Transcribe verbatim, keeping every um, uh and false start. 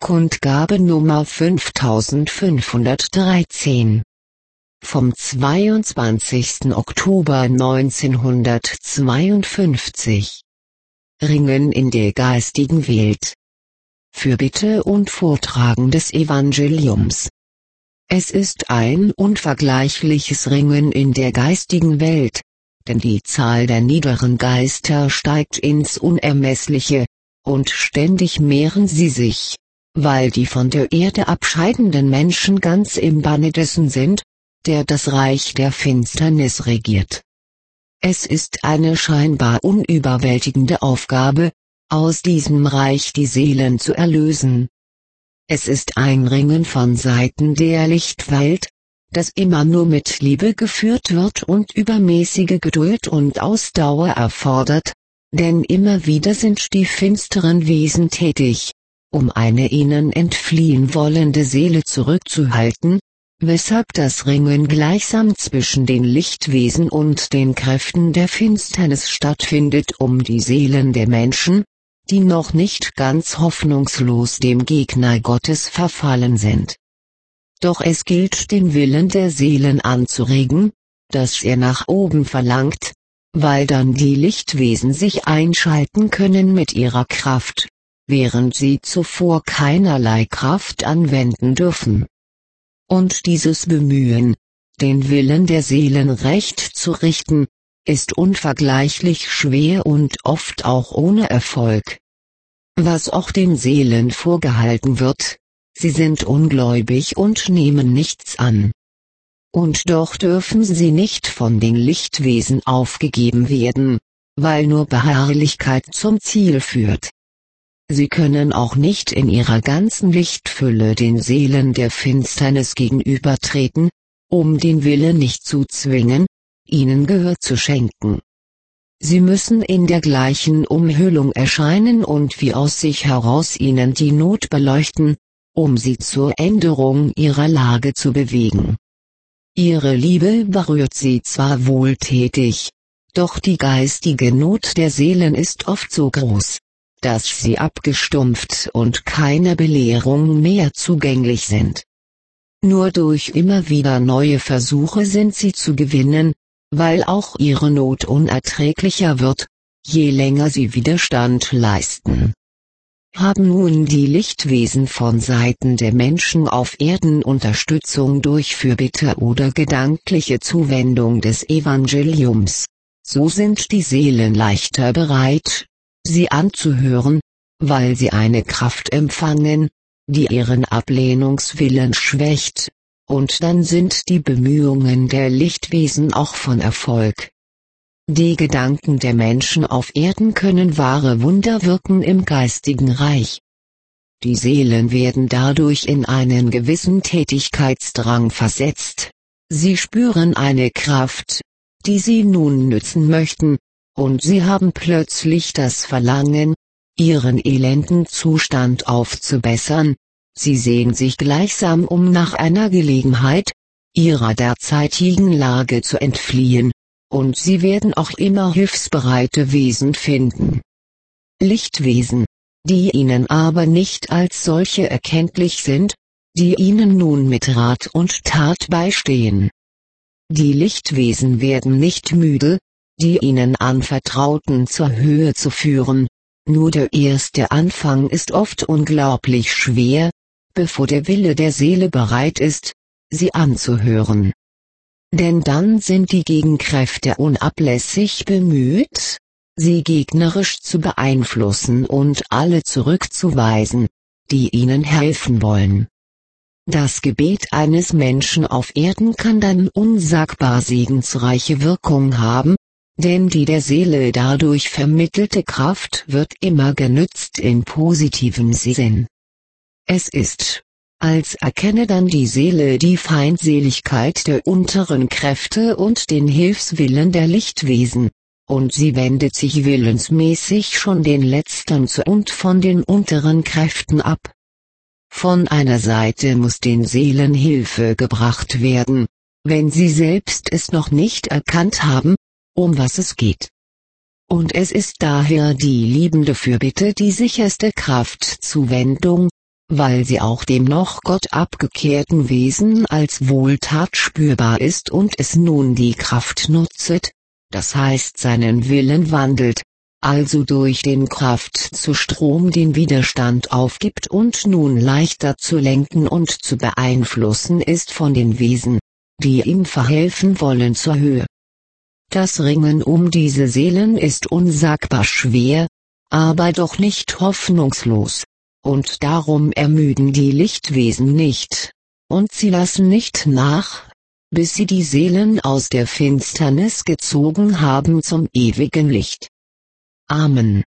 Kundgabe Nummer fünftausendfünfhundertdreizehn. Vom zweiundzwanzigsten Oktober neunzehnhundertzweiundfünfzig. Ringen in der geistigen Welt. Fürbitte und Vortragen des Evangeliums. Es ist ein unvergleichliches Ringen in der geistigen Welt, denn die Zahl der niederen Geister steigt ins Unermessliche, und ständig mehren sie sich, weil die von der Erde abscheidenden Menschen ganz im Banne dessen sind, der das Reich der Finsternis regiert. Es ist eine scheinbar unüberwältigende Aufgabe, aus diesem Reich die Seelen zu erlösen. Es ist ein Ringen von Seiten der Lichtwelt, das immer nur mit Liebe geführt wird und übermäßige Geduld und Ausdauer erfordert, denn immer wieder sind die finsteren Wesen tätig, um eine ihnen entfliehen wollende Seele zurückzuhalten, weshalb das Ringen gleichsam zwischen den Lichtwesen und den Kräften der Finsternis stattfindet, um die Seelen der Menschen, die noch nicht ganz hoffnungslos dem Gegner Gottes verfallen sind. Doch es gilt, den Willen der Seelen anzuregen, dass er nach oben verlangt, weil dann die Lichtwesen sich einschalten können mit ihrer Kraft, während sie zuvor keinerlei Kraft anwenden dürfen. Und dieses Bemühen, den Willen der Seelen recht zu richten, ist unvergleichlich schwer und oft auch ohne Erfolg. Was auch den Seelen vorgehalten wird, sie sind ungläubig und nehmen nichts an. Und doch dürfen sie nicht von den Lichtwesen aufgegeben werden, weil nur Beharrlichkeit zum Ziel führt. Sie können auch nicht in ihrer ganzen Lichtfülle den Seelen der Finsternis gegenübertreten, um den Willen nicht zu zwingen, ihnen Gehör zu schenken. Sie müssen in der gleichen Umhüllung erscheinen und wie aus sich heraus ihnen die Not beleuchten, um sie zur Änderung ihrer Lage zu bewegen. Ihre Liebe berührt sie zwar wohltätig, doch die geistige Not der Seelen ist oft so groß, dass sie abgestumpft und keine Belehrung mehr zugänglich sind. Nur durch immer wieder neue Versuche sind sie zu gewinnen, weil auch ihre Not unerträglicher wird, je länger sie Widerstand leisten. Haben nun die Lichtwesen von Seiten der Menschen auf Erden Unterstützung durch Fürbitte oder gedankliche Zuwendung des Evangeliums, so sind die Seelen leichter bereit, sie anzuhören, weil sie eine Kraft empfangen, die ihren Ablehnungswillen schwächt, und dann sind die Bemühungen der Lichtwesen auch von Erfolg. Die Gedanken der Menschen auf Erden können wahre Wunder wirken im geistigen Reich. Die Seelen werden dadurch in einen gewissen Tätigkeitsdrang versetzt, sie spüren eine Kraft, die sie nun nützen möchten, und sie haben plötzlich das Verlangen, ihren elenden Zustand aufzubessern, sie sehen sich gleichsam um nach einer Gelegenheit, ihrer derzeitigen Lage zu entfliehen, und sie werden auch immer hilfsbereite Wesen finden. Lichtwesen, die ihnen aber nicht als solche erkenntlich sind, die ihnen nun mit Rat und Tat beistehen. Die Lichtwesen werden nicht müde, die ihnen Anvertrauten zur Höhe zu führen, nur der erste Anfang ist oft unglaublich schwer, bevor der Wille der Seele bereit ist, sie anzuhören. Denn dann sind die Gegenkräfte unablässig bemüht, sie gegnerisch zu beeinflussen und alle zurückzuweisen, die ihnen helfen wollen. Das Gebet eines Menschen auf Erden kann dann unsagbar segensreiche Wirkung haben, denn die der Seele dadurch vermittelte Kraft wird immer genützt in positivem Sinn. Es ist, als erkenne dann die Seele die Feindseligkeit der unteren Kräfte und den Hilfswillen der Lichtwesen, und sie wendet sich willensmäßig schon den letztern zu und von den unteren Kräften ab. Von einer Seite muss den Seelen Hilfe gebracht werden, wenn sie selbst es noch nicht erkannt haben, um was es geht. Und es ist daher die liebende Fürbitte die sicherste Kraftzuwendung, weil sie auch dem noch Gott abgekehrten Wesen als Wohltat spürbar ist und es nun die Kraft nutzet, das heißt seinen Willen wandelt, also durch den Kraftzustrom den Widerstand aufgibt und nun leichter zu lenken und zu beeinflussen ist von den Wesen, die ihm verhelfen wollen zur Höhe. Das Ringen um diese Seelen ist unsagbar schwer, aber doch nicht hoffnungslos, und darum ermüden die Lichtwesen nicht, und sie lassen nicht nach, bis sie die Seelen aus der Finsternis gezogen haben zum ewigen Licht. Amen.